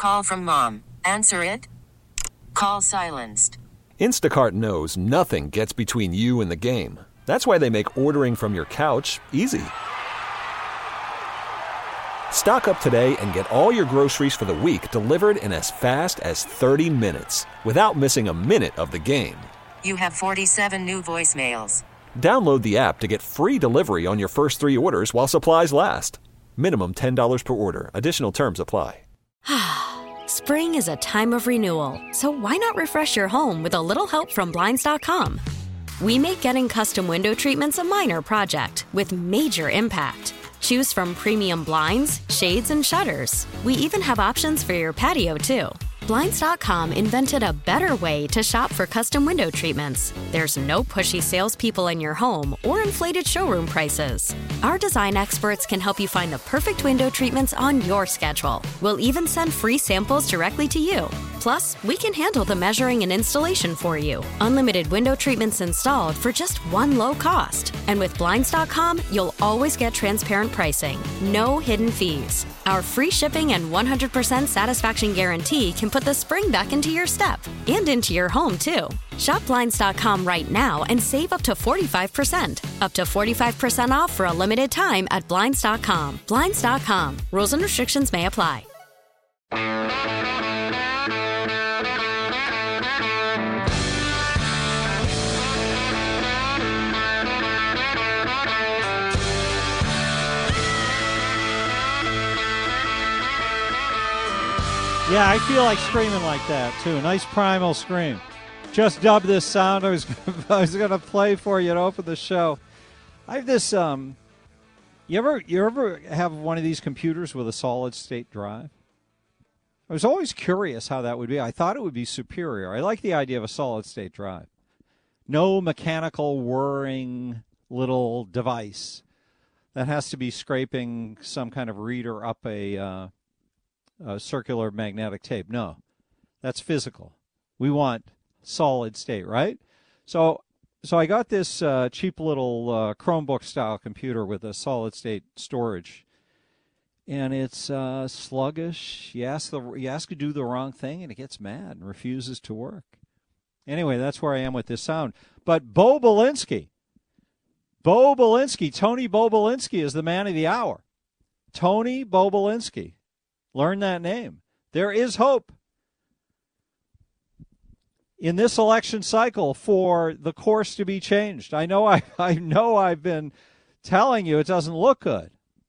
Call from mom. Answer it. Call silenced. Instacart knows nothing gets between you and the game. That's why they make ordering from your couch easy. Stock up today and get all your groceries for the week delivered in as fast as 30 minutes without missing a minute of the game. You have 47 new voicemails. Download the app to get free delivery on your first 3 orders while supplies last. Minimum $10 per order. Additional terms apply. Spring is a time of renewal, so why not refresh your home with a little help from Blinds.com? We make getting custom window treatments a minor project with major impact. Choose from premium blinds, shades, and shutters. We even have options for your patio, too. Blinds.com invented a better way to shop for custom window treatments. There's no pushy salespeople in your home or inflated showroom prices. Our design experts can help you find the perfect window treatments on your schedule. We'll even send free samples directly to you. Plus, we can handle the measuring and installation for you. Unlimited window treatments installed for just one low cost. And with Blinds.com, you'll always get transparent pricing. No hidden fees. Our free shipping and 100% satisfaction guarantee can put the spring back into your step and into your home, too. Shop Blinds.com right now and save up to 45%. Up to 45% off for a limited time at Blinds.com. Blinds.com. Rules and restrictions may apply. Yeah, I feel like screaming like that, too. Nice primal scream. Just dubbed this sound I was going to play for you to open the show. I have this, you ever have one of these computers with a solid-state drive? I was always curious how that would be. I thought it would be superior. I like the idea of a solid-state drive. No mechanical whirring little device that has to be scraping some kind of reader up a circular magnetic tape. No, that's physical. We want solid state, right? So I got this cheap little Chromebook style computer with a solid state storage, and it's sluggish. You ask to do the wrong thing, and it gets mad and refuses to work. Anyway, that's where I am with this sound. But Tony Bobulinski is the man of the hour. Tony Bobulinski. Learn that name. There is hope in this election cycle for the course to be changed. I know I've been telling you it doesn't look good.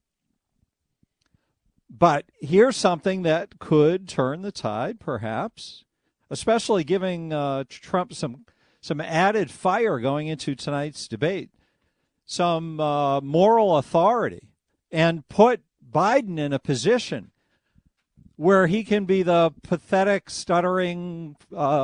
But here's something that could turn the tide, perhaps, especially giving Trump some added fire going into tonight's debate, some moral authority, and put Biden in a position where he can be the pathetic, stuttering,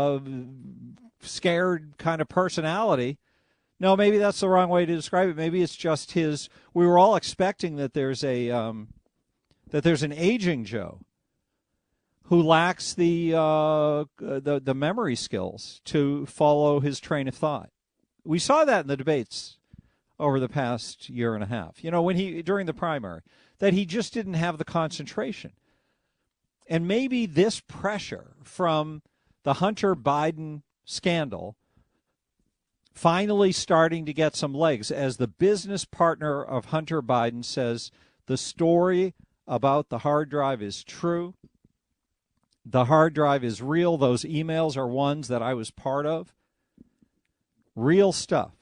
scared kind of personality. No, maybe that's the wrong way to describe it. Maybe it's just his. We were all expecting that there's an aging Joe who lacks the memory skills to follow his train of thought. We saw that in the debates over the past year and a half. You know, during the primary, that he just didn't have the concentration. And maybe this pressure from the Hunter Biden scandal finally starting to get some legs as the business partner of Hunter Biden says the story about the hard drive is true. The hard drive is real. Those emails are ones that I was part of. Real stuff.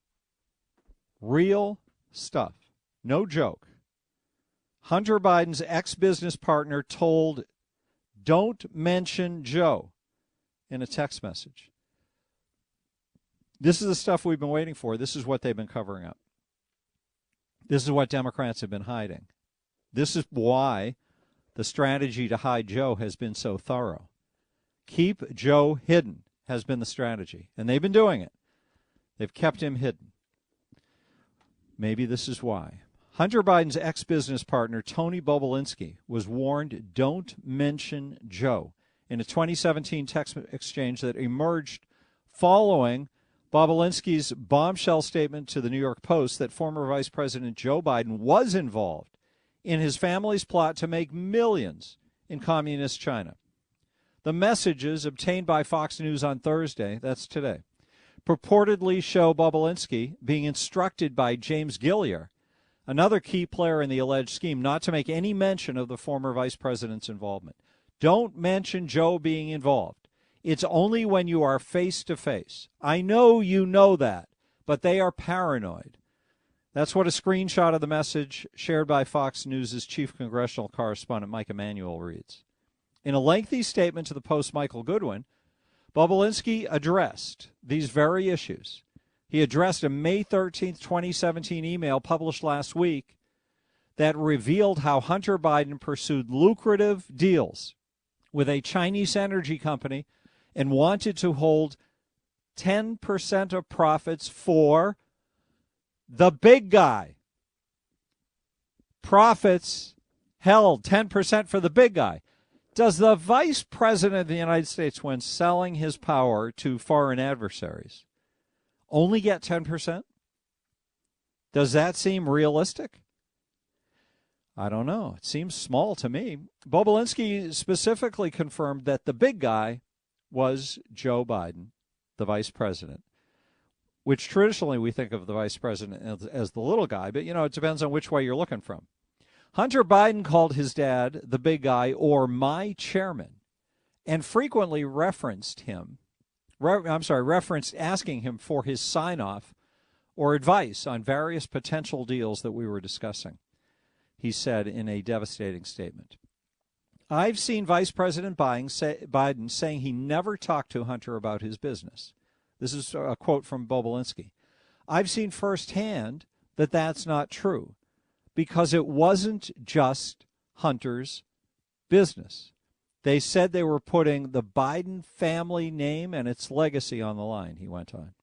Real stuff. No joke. Hunter Biden's ex-business partner told "Don't mention Joe" in a text message. This is the stuff we've been waiting for. This is what they've been covering up. This is what Democrats have been hiding. This is why the strategy to hide Joe has been so thorough. Keep Joe hidden has been the strategy, and they've been doing it. They've kept him hidden. Maybe this is why. Hunter Biden's ex-business partner, Tony Bobulinski, was warned, "Don't mention Joe," in a 2017 text exchange that emerged following Bobulinski's bombshell statement to the New York Post that former Vice President Joe Biden was involved in his family's plot to make millions in communist China. The messages obtained by Fox News on Thursday, that's today, purportedly show Bobulinski being instructed by James Gilliar, another key player in the alleged scheme, not to make any mention of the former vice president's involvement. Don't mention Joe being involved. It's only when you are face to face. I know you know that, but they are paranoid. That's what a screenshot of the message shared by Fox News' chief congressional correspondent Mike Emanuel reads. In a lengthy statement to the Post, Michael Goodwin, Bobulinski addressed these very issues. He addressed a May 13, 2017 email published last week that revealed how Hunter Biden pursued lucrative deals with a Chinese energy company and wanted to hold 10% of profits for the big guy. Profits held 10% for the big guy. Does the vice president of the United States, when selling his power to foreign adversaries, only get 10%? Does that seem realistic? I don't know. It seems small to me. Bobulinski specifically confirmed that the big guy was Joe Biden, the vice president, which traditionally we think of the vice president as the little guy, but, it depends on which way you're looking from. Hunter Biden called his dad the big guy or my chairman and frequently referenced asking him for his sign-off or advice on various potential deals that we were discussing, he said in a devastating statement. I've seen Vice President Biden saying he never talked to Hunter about his business. This is a quote from Bobulinski. I've seen firsthand that that's not true because it wasn't just Hunter's business. They said they were putting the Biden family name and its legacy on the line, he went on.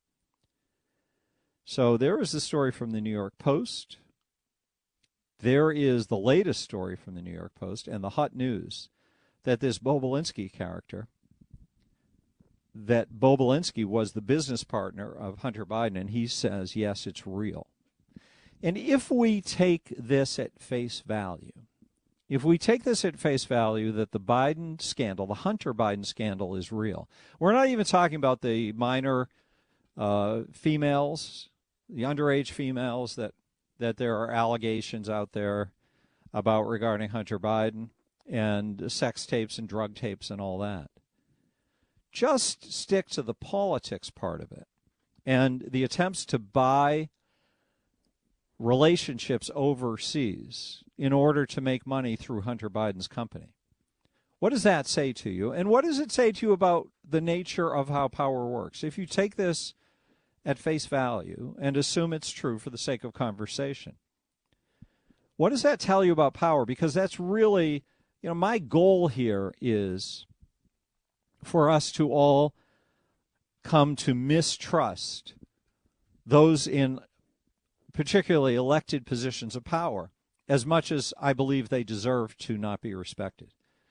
So there is the story from the New York Post. There is the latest story from the New York Post and the hot news that this Bobulinski character, that Bobulinski was the business partner of Hunter Biden, and he says, yes, it's real. And if we take this at face value, that the Biden scandal, the Hunter Biden scandal is real, we're not even talking about the minor females, the underage females that there are allegations out there about regarding Hunter Biden and sex tapes and drug tapes and all that. Just stick to the politics part of it and the attempts to buy relationships overseas in order to make money through Hunter Biden's company. What does that say to you? And what does it say to you about the nature of how power works? If you take this at face value and assume it's true for the sake of conversation, what does that tell you about power? Because that's really, my goal here is for us to all come to mistrust those in particularly elected positions of power as much as I believe they deserve to not be respected.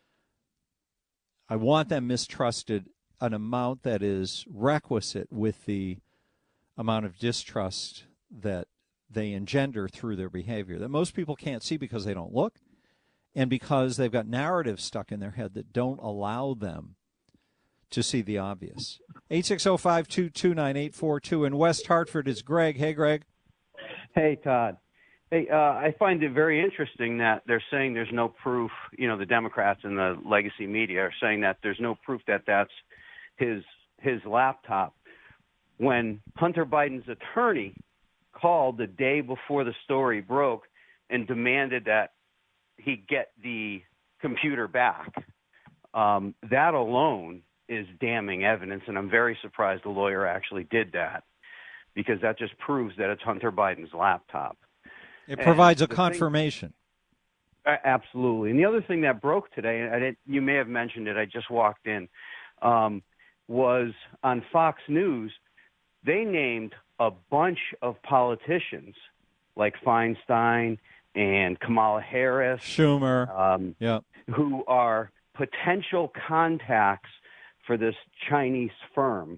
I want them mistrusted an amount that is requisite with the amount of distrust that they engender through their behavior that most people can't see because they don't look and because they've got narratives stuck in their head that don't allow them to see the obvious. 860-522-9842 in West Hartford is Greg. Hey, Greg. Hey, Todd. Hey, I find it very interesting that they're saying there's no proof, the Democrats and the legacy media are saying that there's no proof that that's his laptop. When Hunter Biden's attorney called the day before the story broke and demanded that he get the computer back, that alone is damning evidence, and I'm very surprised the lawyer actually did that because that just proves that it's Hunter Biden's laptop. It provides a confirmation. Absolutely. And the other thing that broke today, and you may have mentioned it, I just walked in, was on Fox News, they named a bunch of politicians like Feinstein and Kamala Harris, Schumer, who are potential contacts for this Chinese firm.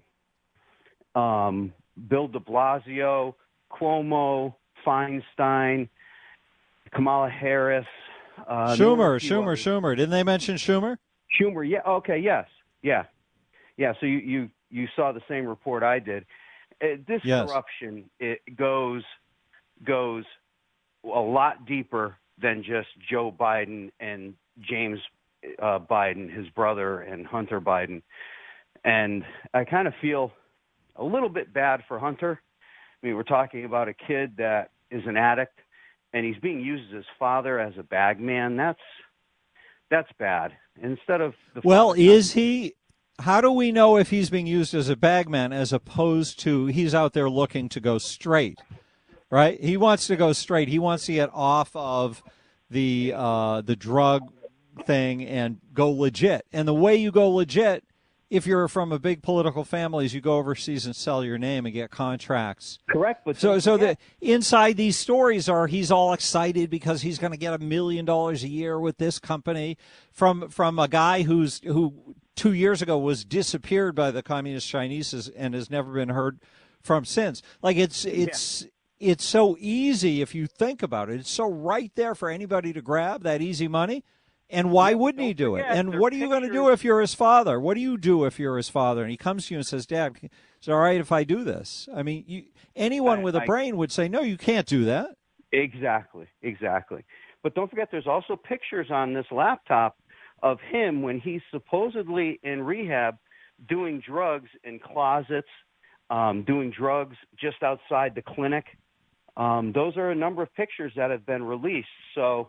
Bill de Blasio, Cuomo, Feinstein, Kamala Harris, Schumer. Didn't they mention Schumer? Schumer, yeah. Okay, yes. Yeah. So you saw the same report I did. This corruption, it goes a lot deeper than just Joe Biden and James Biden, his brother, and Hunter Biden. And I kind of feel a little bit bad for Hunter. I mean, we're talking about a kid that is an addict, and he's being used as his father as a bag man. That's bad. Instead of is he? How do we know if he's being used as a bagman as opposed to he's out there looking to go straight, right? He wants to go straight. He wants to get off of the drug thing and go legit. And the way you go legit, if you're from a big political family, is you go overseas and sell your name and get contracts. Correct. But so the inside these stories are he's all excited because he's going to get $1 million a year with this company from a guy who 2 years ago was disappeared by the communist Chinese and has never been heard from since. Like it's so easy if you think about it. It's so right there for anybody to grab that easy money. And why wouldn't he do it? And what are you going to do if you're his father? What do you do if you're his father? And he comes to you and says, Dad, is it all right if I do this? I mean, anyone with a brain would say, no, you can't do that. Exactly. But don't forget, there's also pictures on this laptop of him when he's supposedly in rehab doing drugs in closets, doing drugs just outside the clinic. Those are a number of pictures that have been released. So,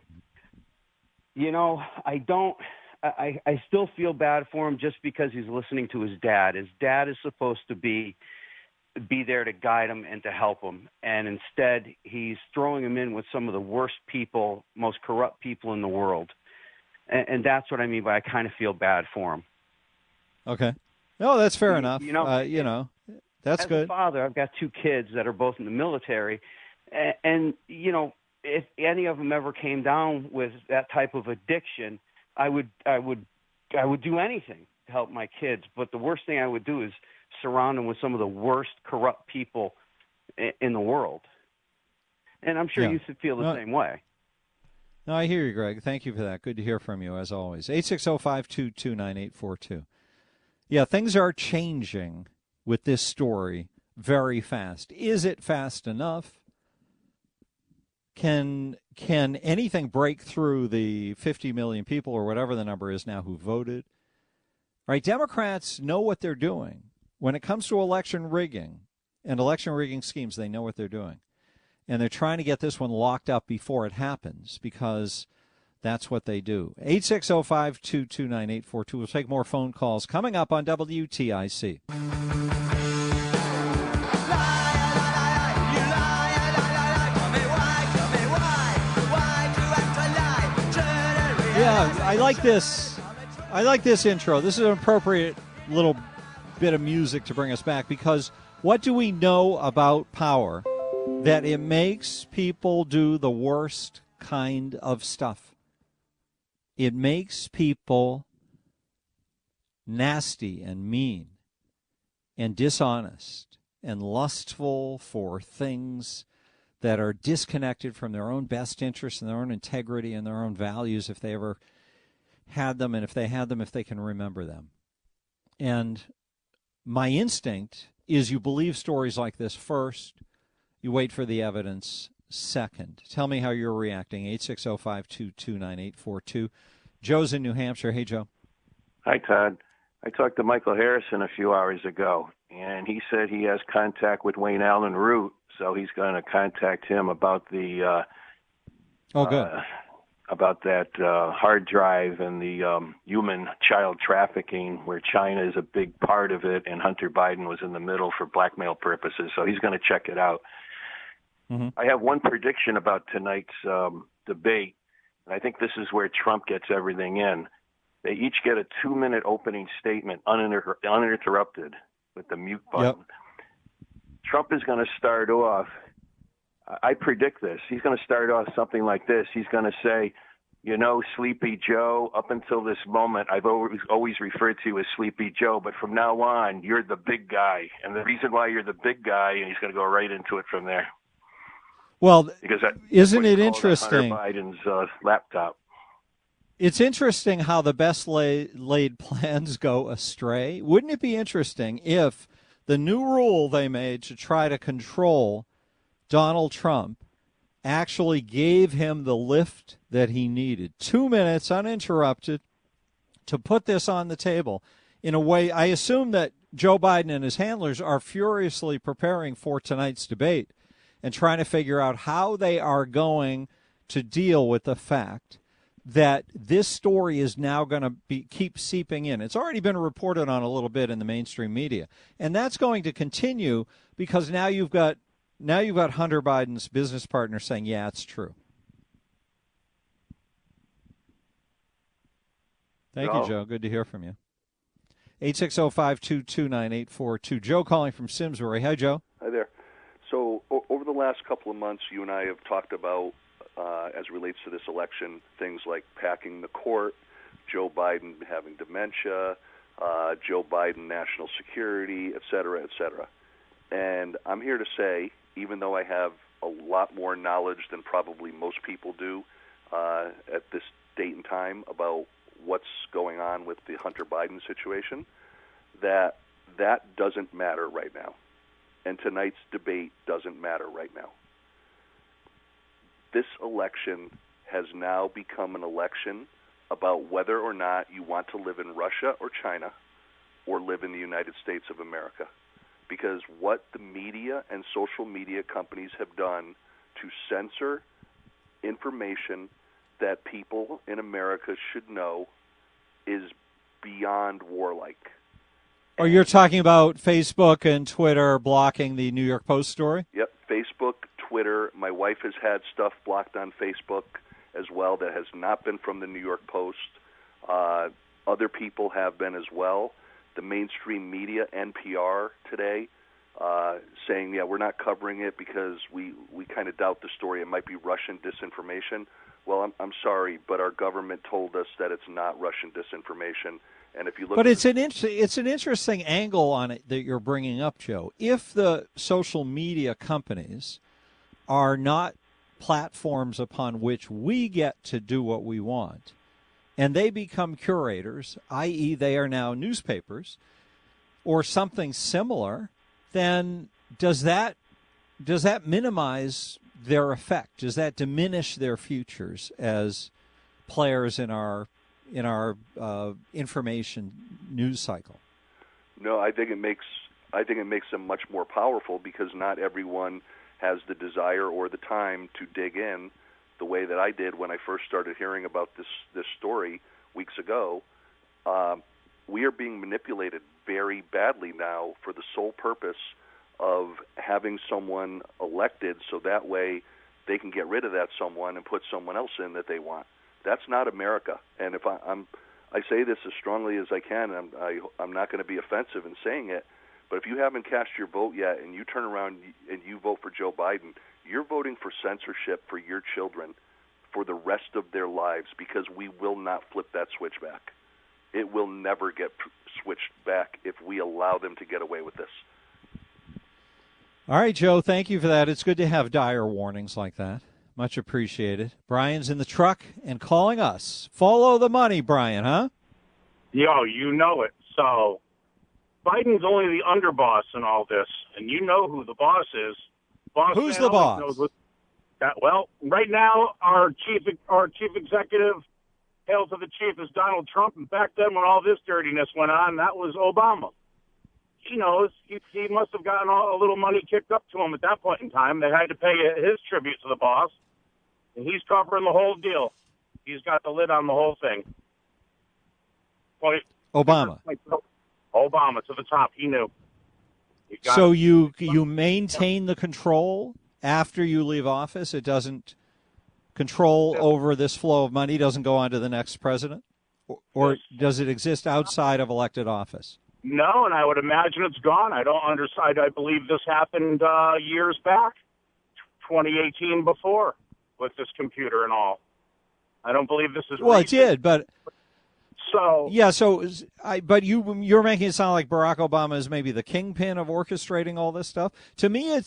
I still feel bad for him just because he's listening to his dad. His dad is supposed to be there to guide him and to help him. And instead, he's throwing him in with some of the worst people, most corrupt people in the world. And that's what I mean by I kind of feel bad for him. Okay. No, that's fair enough. That's as good. As a father, I've got 2 kids that are both in the military. And if any of them ever came down with that type of addiction, I would do anything to help my kids. But the worst thing I would do is surround them with some of the worst corrupt people in the world. And I'm sure you feel the same way. No, I hear you, Greg. Thank you for that. Good to hear from you, as always. 860-522-9842. Yeah, things are changing with this story very fast. Is it fast enough? Can anything break through the 50 million people or whatever the number is now who voted? Right? Democrats know what they're doing. When it comes to election rigging and election rigging schemes, they know what they're doing. And they're trying to get this one locked up before it happens because that's what they do. 860-522-9842. We'll take more phone calls coming up on WTIC. Yeah, I like this. I like this intro. This is an appropriate little bit of music to bring us back because what do we know about power? That it makes people do the worst kind of stuff. It makes people nasty and mean and dishonest and lustful for things that are disconnected from their own best interests and their own integrity and their own values if they ever had them, and if they had them, if they can remember them. And my instinct is you believe stories like this first, you wait for the evidence second. Tell me how you're reacting. 860-522-9842. Joe's in New Hampshire. Hey, Joe. Hi, Todd. I talked to Michael Harrison a few hours ago, and he said he has contact with Wayne Allen Root, so he's going to contact him about the about that hard drive and the human child trafficking, where China is a big part of it, and Hunter Biden was in the middle for blackmail purposes. So he's going to check it out. Mm-hmm. I have one prediction about tonight's debate, and I think this is where Trump gets everything in. They each get a 2-minute opening statement, uninterrupted, with the mute button. Yep. Trump is going to start off, I predict this, he's going to start off something like this. He's going to say, Sleepy Joe, up until this moment, I've always referred to you as Sleepy Joe, but from now on, you're the big guy. And the reason why you're the big guy, and he's going to go right into it from there. Well, because isn't it interesting? Hunter Biden's laptop. It's interesting how the best laid plans go astray. Wouldn't it be interesting if the new rule they made to try to control Donald Trump actually gave him the lift that he needed? 2 minutes uninterrupted to put this on the table in a way. I assume that Joe Biden and his handlers are furiously preparing for tonight's debate and trying to figure out how they are going to deal with the fact that this story is now going to keep seeping in. It's already been reported on a little bit in the mainstream media, and that's going to continue because now you've got Hunter Biden's business partner saying, yeah, it's true. Thank you, Joe. Good to hear from you. 860-522-9842. Joe calling from Simsbury. Hi, Joe. Hi there. So over the last couple of months, you and I have talked about, as it relates to this election, things like packing the court, Joe Biden having dementia, Joe Biden national security, et cetera, et cetera. And I'm here to say, even though I have a lot more knowledge than probably most people do at this date and time about what's going on with the Hunter Biden situation, that doesn't matter right now. And tonight's debate doesn't matter right now. This election has now become an election about whether or not you want to live in Russia or China or live in the United States of America. Because what the media and social media companies have done to censor information that people in America should know is beyond warlike. Oh, you're talking about Facebook and Twitter blocking the New York Post story? Yep, Facebook, Twitter. My wife has had stuff blocked on Facebook as well that has not been from the New York Post. Other people have been as well. The mainstream media, NPR today, saying, yeah, we're not covering it because we kind of doubt the story. It might be Russian disinformation. Well, I'm sorry, but our government told us that it's not Russian disinformation. And if you look, but it's an interesting angle on it that you're bringing up, Joe. If the social media companies are not platforms upon which we get to do what we want, and they become curators, i.e., they are now newspapers or something similar, then does that minimize their effect? Does that diminish their futures as players in our information news cycle? No, I think it makes them much more powerful because not everyone has the desire or the time to dig in the way that I did when I first started hearing about this story weeks ago. We are being manipulated very badly now for the sole purpose of having someone elected so that way they can get rid of that someone and put someone else in that they want. That's not America. And if I say this as strongly as I can, and I'm not going to be offensive in saying it, but if you haven't cast your vote yet and you turn around and you vote for Joe Biden, you're voting for censorship for your children for the rest of their lives because we will not flip that switch back. It will never get switched back if we allow them to get away with this. All right, Joe, thank you for that. It's good to have dire warnings like that. Much appreciated. Brian's in the truck and calling us. Follow the money, Brian, huh? Yo, you know it. So Biden's only the underboss in all this, and you know who the boss is. Who's the boss? Well, right now, our chief executive, hail to the chief, is Donald Trump. And back then when all this dirtiness went on, that was Obama. He knows. He must have gotten a little money kicked up to him at that point in time. They had to pay his tribute to the boss. And he's covering the whole deal. He's got the lid on the whole thing. Obama. Obama to the top. He knew. So you maintain the control after you leave office? It doesn't control over this flow of money, doesn't go on to the next president? Or does it exist outside of elected office? No, and I would imagine it's gone. I believe this happened years back, 2018 before, with this computer and all. I don't believe this is well, recent. It did, but so yeah. But you're making it sound like Barack Obama is maybe the kingpin of orchestrating all this stuff. To me,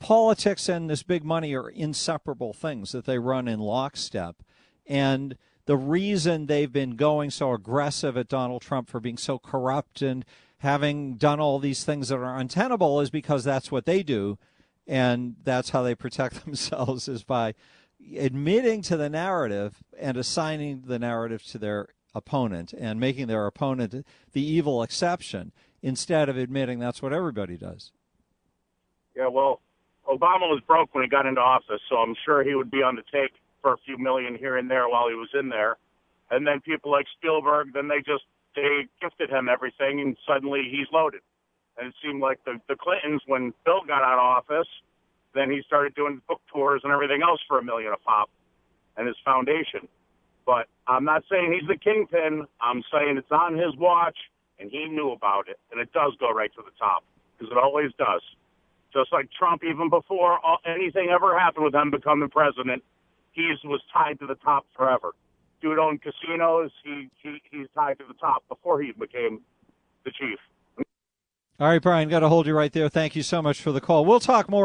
politics and this big money are inseparable things that they run in lockstep, and the reason they've been going so aggressive at Donald Trump for being so corrupt and having done all these things that are untenable is because that's what they do, and that's how they protect themselves, is by admitting to the narrative and assigning the narrative to their opponent and making their opponent the evil exception instead of admitting that's what everybody does. Yeah, well, Obama was broke when he got into office, so I'm sure he would be on the take for a few million here and there while he was in there. And then people like Spielberg, then they gifted him everything, and suddenly he's loaded. And it seemed like the Clintons, when Bill got out of office, then he started doing book tours and everything else for $1 million a pop and his foundation. But I'm not saying he's the kingpin. I'm saying it's on his watch, and he knew about it. And it does go right to the top, because it always does. Just like Trump, even before anything ever happened with him becoming president, he was tied to the top forever. Dude owned casinos. He's tied to the top before he became the chief. All right, Brian, got to hold you right there. Thank you so much for the call. We'll talk more,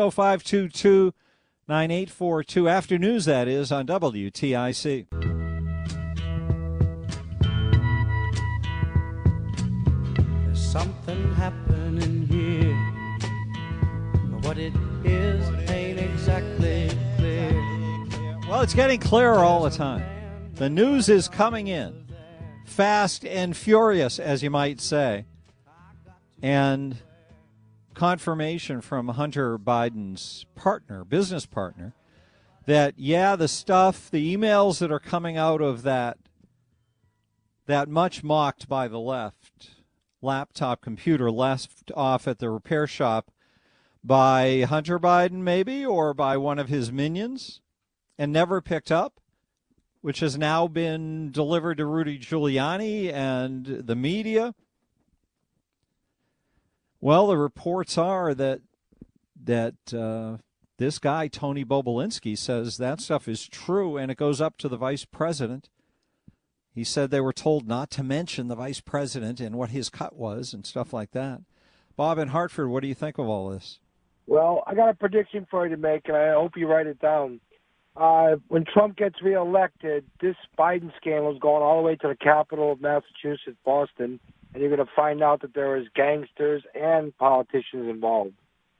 860-522-9842. After news, that is, on WTIC. There's something happening here. What it is ain't exactly clear. Well, it's getting clearer all the time. The news is coming in fast and furious, as you might say. And confirmation from Hunter Biden's business partner, that, yeah, the emails that are coming out of that much mocked by the left laptop computer left off at the repair shop by Hunter Biden, maybe, or by one of his minions, and never picked up, which has now been delivered to Rudy Giuliani and the media. Well, the reports are that this guy, Tony Bobulinski, says that stuff is true, and it goes up to the vice president. He said they were told not to mention the vice president and what his cut was and stuff like that. Bob in Hartford, what do you think of all this? Well, I got a prediction for you to make, and I hope you write it down. When Trump gets reelected, this Biden scandal is going all the way to the capital of Massachusetts, Boston, and you're going to find out that there is gangsters and politicians involved.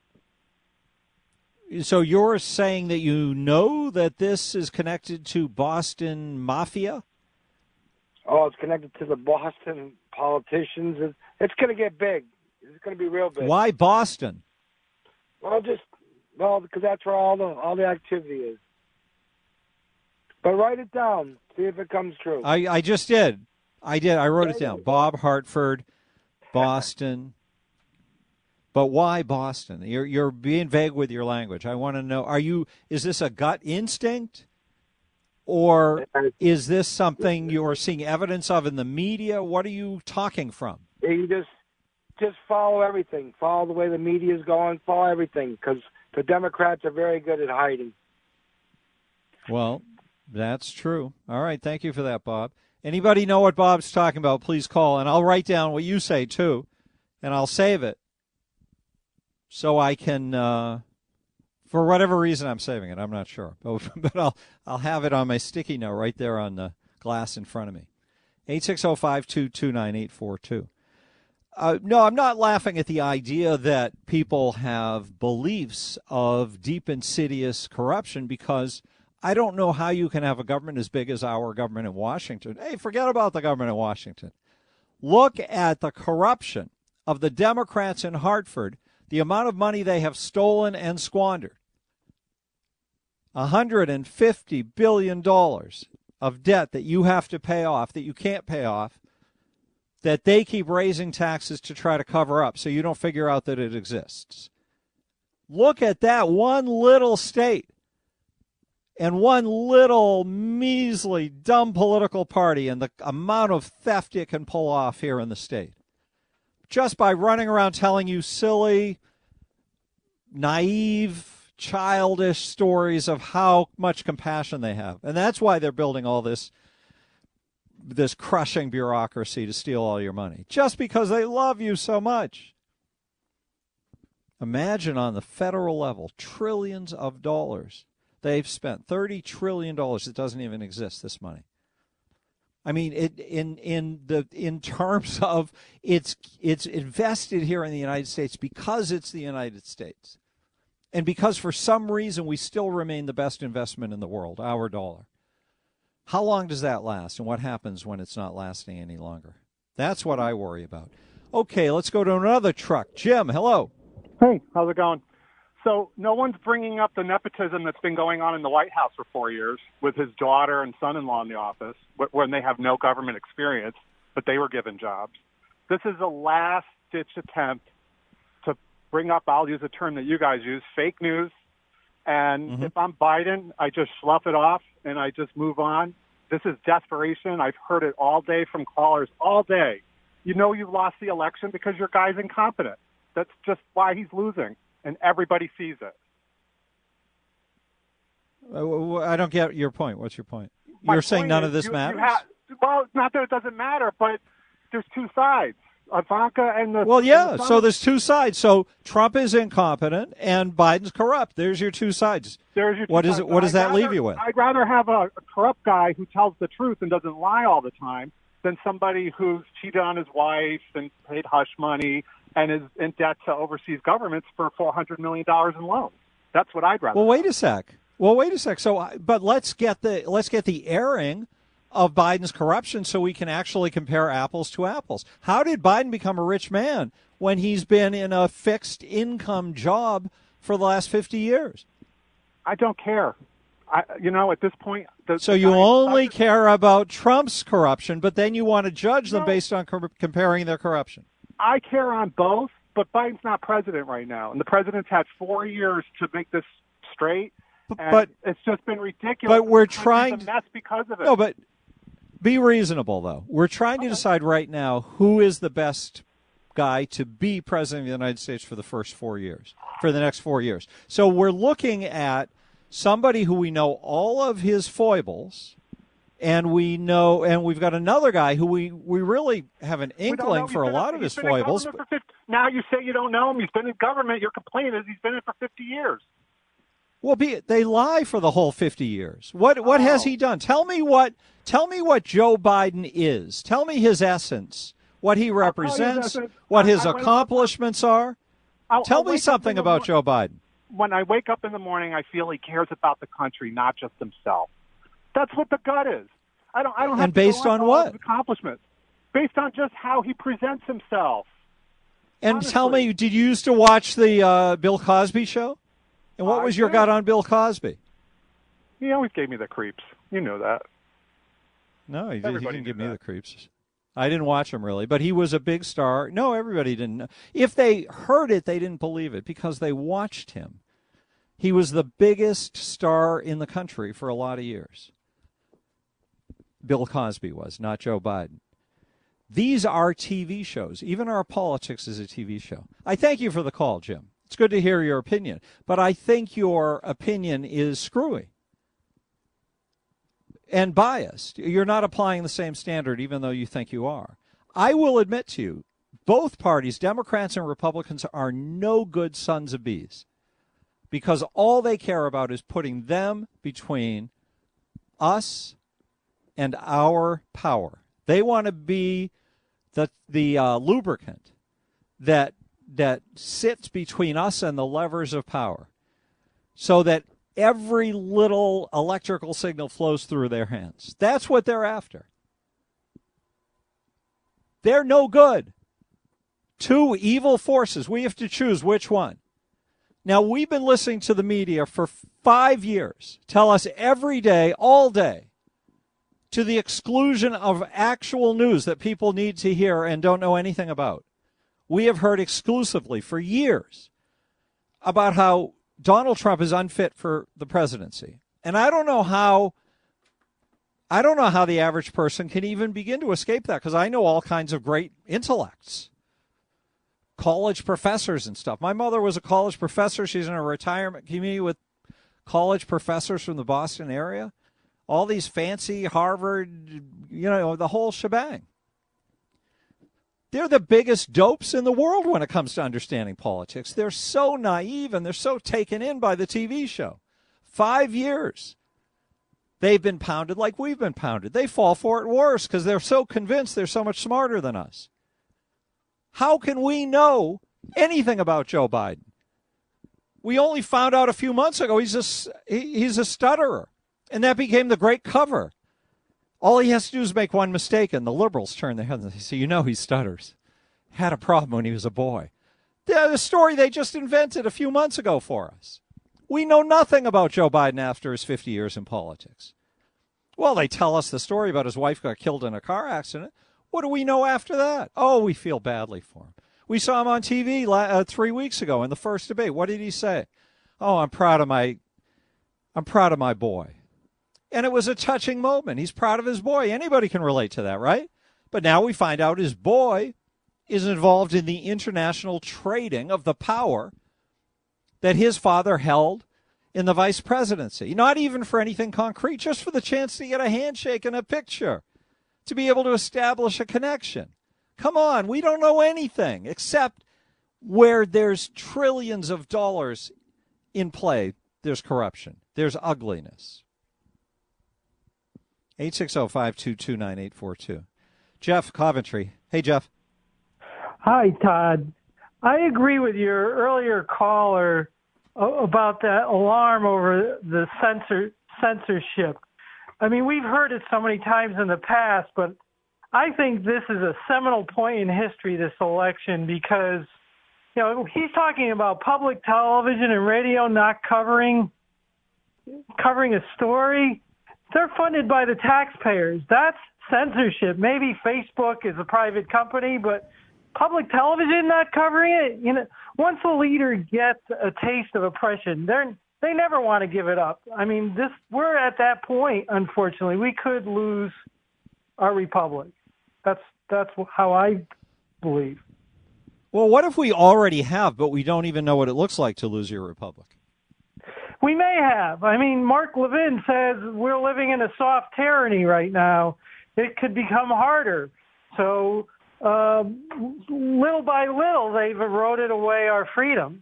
So you're saying that you know that this is connected to Boston Mafia? Oh, it's connected to the Boston politicians. It's going to get big. It's going to be real big. Why Boston? Well, because that's where all the activity is. But write it down. See if it comes true. I just did. I wrote it down. Bob, Hartford, Boston. But why Boston? You're being vague with your language. I want to know, is this a gut instinct? Or is this something you're seeing evidence of in the media? What are you talking from? You just follow everything. Follow the way the media is going. Follow everything, because the Democrats are very good at hiding. Well, that's true. All right, thank you for that, Bob. Anybody know what Bob's talking about, please call, and I'll write down what you say, too, and I'll save it so I can, for whatever reason I'm saving it, I'm not sure. But I'll have it on my sticky note right there on the glass in front of me. 860-522-9842. No, I'm not laughing at the idea that people have beliefs of deep, insidious corruption, because I don't know how you can have a government as big as our government in Washington. Hey, forget about the government in Washington. Look at the corruption of the Democrats in Hartford, the amount of money they have stolen and squandered. $150 billion of debt that you have to pay off, that you can't pay off, that they keep raising taxes to try to cover up so you don't figure out that it exists. Look at that one little state and one little measly, dumb political party and the amount of theft it can pull off here in the state. Just by running around telling you silly, naive, childish stories of how much compassion they have. And that's why they're building all this crushing bureaucracy to steal all your money, just because they love you so much. Imagine on the federal level, trillions of dollars they've spent. $30 trillion. It doesn't even exist, this money. I mean, in terms of it's invested here in the United States because it's the United States, and because for some reason we still remain the best investment in the world, our dollar. How long does that last, and what happens when it's not lasting any longer? That's what I worry about. Okay, let's go to another truck. Jim, hello. Hey, how's it going? So no one's bringing up the nepotism that's been going on in the White House for 4 years with his daughter and son-in-law in the office when they have no government experience, but they were given jobs. This is a last-ditch attempt to bring up, I'll use a term that you guys use, fake news. And if I'm Biden, I just slough it off and I just move on. This is desperation. I've heard it all day from callers, all day. You know you've lost the election because your guy's incompetent. That's just why he's losing, and everybody sees it. I don't get your point. What's your point? You're saying none of this matters? Well, not that it doesn't matter, but there's two sides. Ivanka and the... Well, yeah, so there's two sides. So Trump is incompetent and Biden's corrupt. There's your two sides. There's your two sides. What does that leave you with? I'd rather have a corrupt guy who tells the truth and doesn't lie all the time than somebody who's cheated on his wife and paid hush money and is in debt to overseas governments for $400 million in loans. That's what I'd rather. Well, wait a sec. So, but let's get the airing of Biden's corruption so we can actually compare apples to apples. How did Biden become a rich man when he's been in a fixed income job for the last 50 years? I don't care. At this point... So you only care about Trump's corruption, but then you want to judge them based on comparing their corruption. I care on both, but Biden's not president right now. And the president's had 4 years to make this straight. But it's just been ridiculous. But we're trying... It's a mess because of it. No, but... Be reasonable, though. We're trying to decide right now who is the best guy to be president of the United States for the next 4 years. So we're looking at somebody who we know all of his foibles, and we've got another guy who we really have an inkling for a lot of his foibles. Now you say you don't know him. He's been in government. Your complaint is he's been in for 50 years. Well, they lie for the whole 50 years. What has he done? Tell me what Joe Biden is. Tell me his essence, what he represents, what his accomplishments are. Tell me something about Joe Biden. When I wake up in the morning, I feel he cares about the country, not just himself. That's what the gut is. I don't have and to based go on all what? his accomplishments. Based on just how he presents himself. And honestly. Tell me, did you used to watch the Bill Cosby show? And what was your gut on Bill Cosby? He always gave me the creeps. You know that. No, he didn't give me the creeps. I didn't watch him really, but he was a big star. No, everybody didn't. If they heard it, they didn't believe it because they watched him. He was the biggest star in the country for a lot of years. Bill Cosby was, not Joe Biden. These are TV shows. Even our politics is a TV show. I thank you for the call, Jim. It's good to hear your opinion, but I think your opinion is screwy and biased. You're not applying the same standard, even though you think you are. I will admit to you, both parties, Democrats and Republicans, are no good sons of bees because all they care about is putting them between us and our power. They want to be the lubricant that sits between us and the levers of power so that every little electrical signal flows through their hands. That's what they're after. They're no good. Two evil forces. We have to choose which one. Now, we've been listening to the media for 5 years tell us every day, all day, to the exclusion of actual news that people need to hear and don't know anything about. We have heard exclusively for years about how Donald Trump is unfit for the presidency. And I don't know how the average person can even begin to escape that because I know all kinds of great intellects, college professors and stuff. My mother was a college professor. She's in a retirement community with college professors from the Boston area. All these fancy Harvard, the whole shebang. They're the biggest dopes in the world when it comes to understanding politics. They're so naive and they're so taken in by the TV show. 5 years. They've been pounded like we've been pounded. They fall for it worse because they're so convinced they're so much smarter than us. How can we know anything about Joe Biden? We only found out a few months ago he's a stutterer, and that became the great cover. All he has to do is make one mistake, and the liberals turn their heads and say, he stutters. Had a problem when he was a boy. The story they just invented a few months ago for us. We know nothing about Joe Biden after his 50 years in politics. Well, they tell us the story about his wife got killed in a car accident. What do we know after that? Oh, we feel badly for him. We saw him on TV 3 weeks ago in the first debate. What did he say? Oh, I'm proud of my boy. And it was a touching moment. He's proud of his boy. Anybody can relate to that, right? But now we find out his boy is involved in the international trading of the power that his father held in the vice presidency. Not even for anything concrete, just for the chance to get a handshake and a picture, to be able to establish a connection. Come on, we don't know anything except where there's trillions of dollars in play, there's corruption, there's ugliness. 860-522-9842. Jeff, Coventry. Hey, Jeff. Hi, Todd. I agree with your earlier caller about that alarm over the censorship. I mean, we've heard it so many times in the past, but I think this is a seminal point in history, this election, because, he's talking about public television and radio not covering a story. They're funded by the taxpayers. That's censorship. Maybe Facebook is a private company, but public television not covering it. Once a leader gets a taste of oppression, they never want to give it up. I mean, we're at that point. Unfortunately, we could lose our republic. That's how I believe. Well, what if we already have, but we don't even know what it looks like to lose your republic? We may have. I mean, Mark Levin says we're living in a soft tyranny right now. It could become harder. So little by little, they've eroded away our freedoms.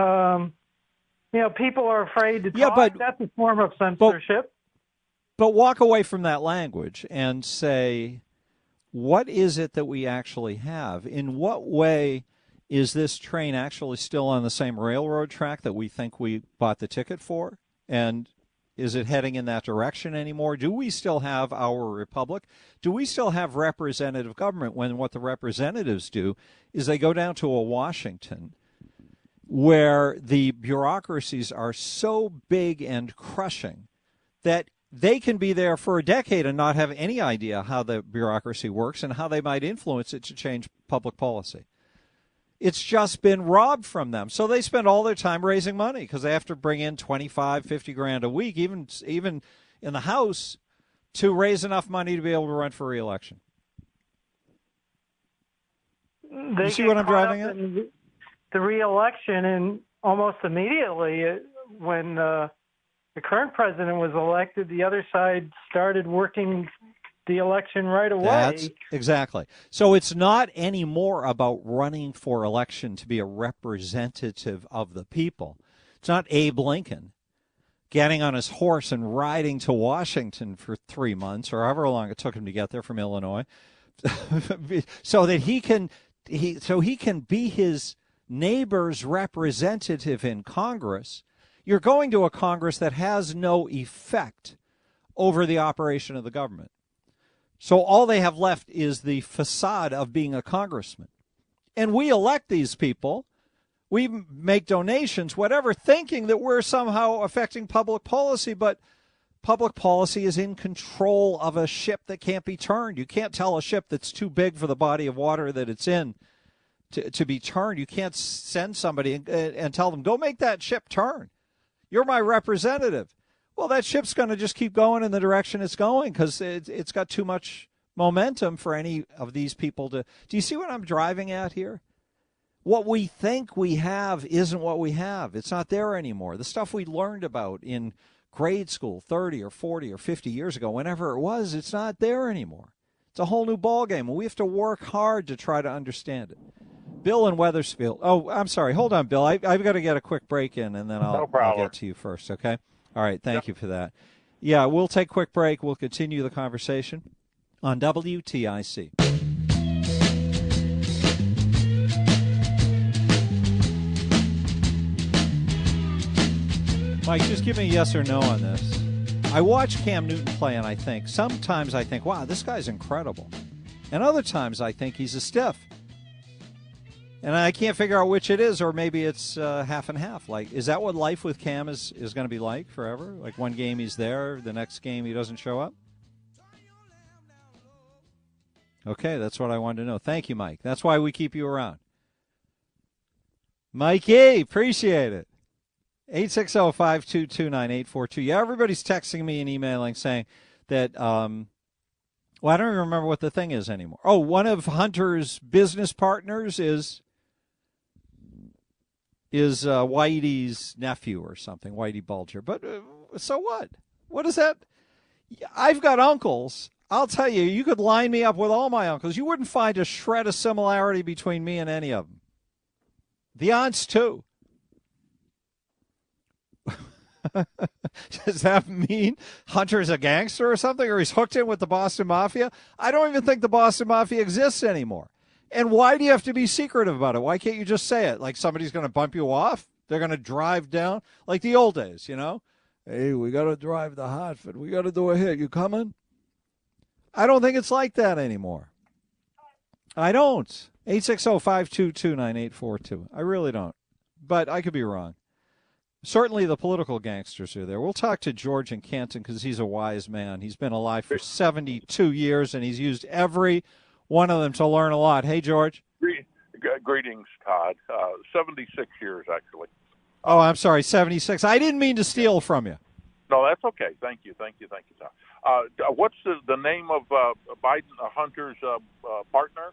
People are afraid to talk. But that's a form of censorship. But walk away from that language and say, what is it that we actually have? In what way is this train actually still on the same railroad track that we think we bought the ticket for? And is it heading in that direction anymore? Do we still have our republic? Do we still have representative government when what the representatives do is they go down to a Washington where the bureaucracies are so big and crushing that they can be there for a decade and not have any idea how the bureaucracy works and how they might influence it to change public policy. It's just been robbed from them. So they spend all their time raising money because they have to bring in $25,000-$50,000 a week, even in the House, to raise enough money to be able to run for re-election. You see what I'm driving at? The re-election, and almost immediately when the current president was elected, the other side started working the election right away. Exactly. So it's not anymore about running for election to be a representative of the people. It's not Abe Lincoln getting on his horse and riding to Washington for 3 months or however long it took him to get there from Illinois so that he can be his neighbor's representative in Congress. You're going to a Congress that has no effect over the operation of the government. So all they have left is the facade of being a congressman. And we elect these people. We make donations, whatever, thinking that we're somehow affecting public policy. But public policy is in control of a ship that can't be turned. You can't tell a ship that's too big for the body of water that it's in to be turned. You can't send somebody and tell them, go make that ship turn. You're my representative. Well, that ship's going to just keep going in the direction it's going because it's got too much momentum for any of these people to. Do you see what I'm driving at here? What we think we have isn't what we have. It's not there anymore. The stuff we learned about in grade school 30 or 40 or 50 years ago, whenever it was, it's not there anymore. It's a whole new ballgame, and we have to work hard to try to understand it. Bill in Wethersfield. Oh, I'm sorry. Hold on, Bill. I've got to get a quick break in, and then I'll get to you first, okay? All right, thank you for that. Yeah, we'll take a quick break. We'll continue the conversation on WTIC. Mike, just give me a yes or no on this. I watch Cam Newton play, and sometimes I think, wow, this guy's incredible. And other times I think he's a stiff. And I can't figure out which it is, or maybe it's half and half. Like, is that what life with Cam is going to be like forever? Like, one game he's there, the next game he doesn't show up? Okay, that's what I wanted to know. Thank you, Mike. That's why we keep you around. Mikey, appreciate it. 860-522-9842. Yeah, everybody's texting me and emailing saying that, I don't even remember what the thing is anymore. Oh, one of Hunter's business partners is Whitey's nephew or something, Whitey Bulger. But so what? What is that? I've got uncles. I'll tell you, you could line me up with all my uncles. You wouldn't find a shred of similarity between me and any of them. The aunts, too. Does that mean Hunter's a gangster or something, or he's hooked in with the Boston Mafia? I don't even think the Boston Mafia exists anymore. And why do you have to be secretive about it? Why can't you just say it? Like somebody's going to bump you off? They're going to drive down? Like the old days, you know? Hey, we got to drive to Hartford. We got to do a hit. You coming? I don't think it's like that anymore. I don't. 860-522-9842. I really don't. But I could be wrong. Certainly the political gangsters are there. We'll talk to George in Canton because he's a wise man. He's been alive for 72 years, and he's used every one of them to learn a lot. Hey, George. Greetings, Todd. 76 years, actually. Oh, I'm sorry, 76. I didn't mean to steal from you. No, that's okay. Thank you, Todd. What's the name of Biden, Hunter's partner?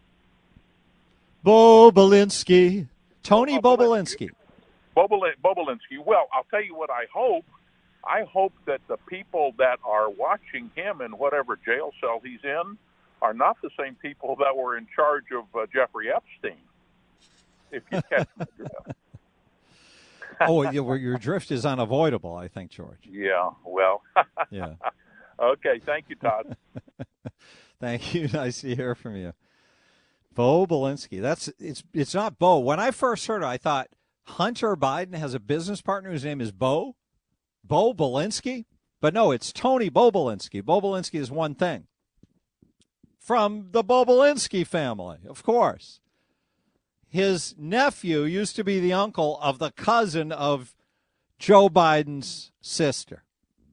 Bobulinski. Tony Bobulinski. Bobulinski. Well, I'll tell you what I hope. I hope that the people that are watching him in whatever jail cell he's in are not the same people that were in charge of Jeffrey Epstein. If you catch my drift. Oh, your drift is unavoidable, I think, George. Yeah, well. Yeah. Okay, thank you, Todd. Thank you. Nice to hear from you. Bo Belinsky. It's not Bo. When I first heard it, I thought Hunter Biden has a business partner whose name is Bo Belinsky. But no, it's Tony Bobulinski. Bobulinski is one thing. From the Bobulinski family, of course. His nephew used to be the uncle of the cousin of Joe Biden's sister.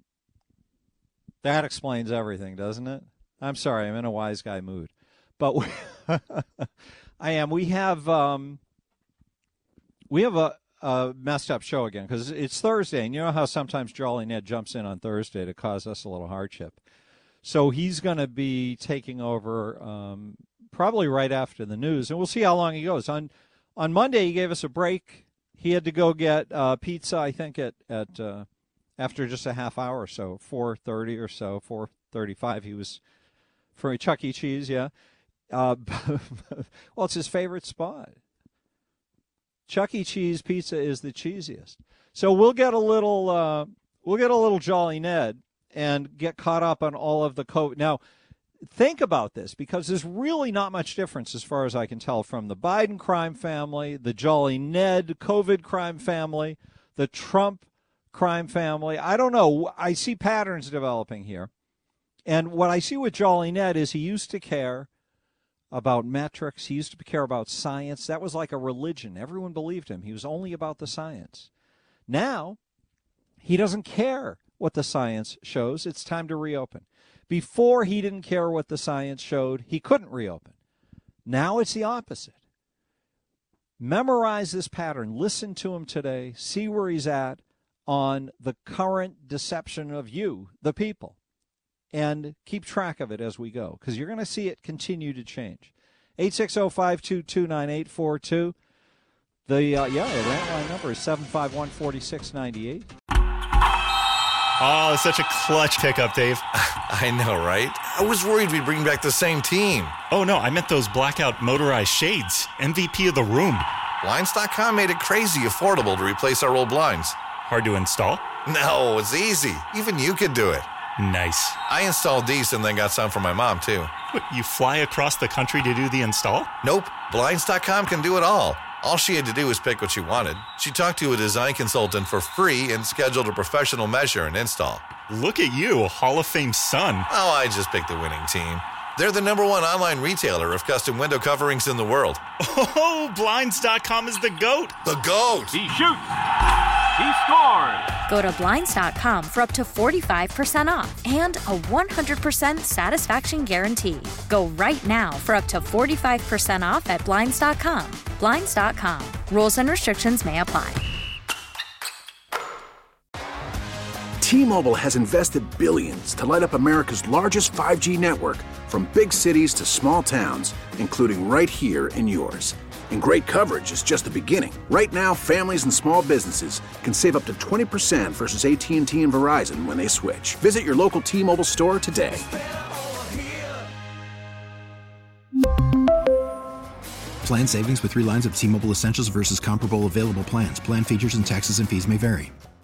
That explains everything, doesn't it? I'm sorry, I'm in a wise guy mood. But I am. We have a messed up show again because it's Thursday, and you know how sometimes Jolly Ned jumps in on Thursday to cause us a little hardship. So he's going to be taking over probably right after the news, and we'll see how long he goes. On Monday, he gave us a break. He had to go get pizza, I think, at after just a half hour or so, 4:30 or so, 4:35. He was for a Chuck E. Cheese, yeah. Well, it's his favorite spot. Chuck E. Cheese pizza is the cheesiest. So we'll get a little Jolly Ned and get caught up on all of the COVID. Now, think about this, because there's really not much difference, as far as I can tell, from the Biden crime family, the Jolly Ned COVID crime family, the Trump crime family. I don't know. I see patterns developing here. And what I see with Jolly Ned is he used to care about metrics. He used to care about science. That was like a religion. Everyone believed him. He was only about the science. Now, he doesn't care what the science shows. It's time to reopen. Before, he didn't care what the science showed. He couldn't reopen. Now it's the opposite. Memorize this pattern. Listen to him today. See where he's at on the current deception of you, the people. And keep track of it as we go, because you're going to see it continue to change. 860-522-9842. The landline number is 751-4698. Oh, such a clutch pickup, Dave. I know, right? I was worried we'd bring back the same team. Oh, no, I meant those blackout motorized shades. MVP of the room. Blinds.com made it crazy affordable to replace our old blinds. Hard to install? No, it's easy. Even you could do it. Nice. I installed these and then got some for my mom, too. What, you fly across the country to do the install? Nope. Blinds.com can do it all. All she had to do was pick what she wanted. She talked to a design consultant for free and scheduled a professional measure and install. Look at you, Hall of Fame son. Oh, I just picked the winning team. They're the #1 online retailer of custom window coverings in the world. Oh, Blinds.com is the GOAT. The GOAT! He shoots. He scores. Go to Blinds.com for up to 45% off and a 100% satisfaction guarantee. Go right now for up to 45% off at Blinds.com. Blinds.com. Rules and restrictions may apply. T-Mobile has invested billions to light up America's largest 5G network, from big cities to small towns, including right here in yours. And great coverage is just the beginning. Right now, families and small businesses can save up to 20% versus AT&T and Verizon when they switch. Visit your local T-Mobile store today. Plan savings with 3 lines of T-Mobile Essentials versus comparable available plans. Plan features and taxes and fees may vary.